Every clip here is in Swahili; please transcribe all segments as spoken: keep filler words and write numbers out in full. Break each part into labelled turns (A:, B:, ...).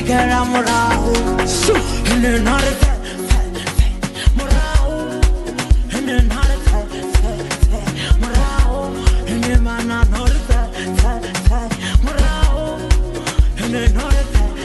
A: chikara morao. And then not a morao. And then not a morao. And then man not a morao. And then not a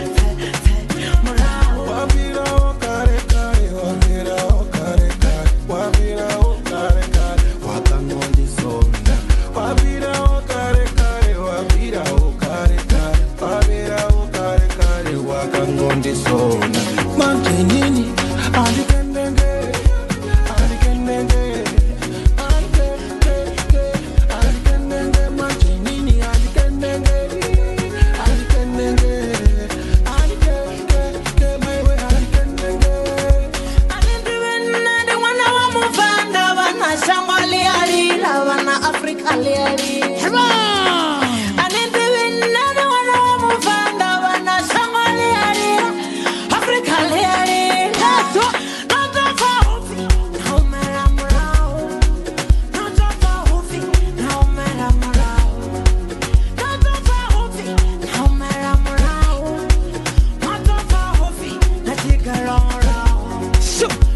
A: morao.
B: Wabira o kare kare, wabira o kare kare, wabira o kare kare, wakangondi sonda. Wabira o kare kare, wabira o kare kare, wabira o kare kare, wakangondi sonda. Mankenini, alikendenge, alikendenge, alikendenge, alikendenge, mankenini, alikendenge, alikendenge, alikendenge, my way, alikendenge.
A: Anindivena de wana wa mufanda wana shambali alila wana Afrika liali. Hema! Anindivena de wana wa mufanda wana shambali alila Afrika liali. Nato nato fahufi na umera murao. Nato fahufi na umera murao. Nato fahufi na umera murao. Nato fahufi na chikara morao.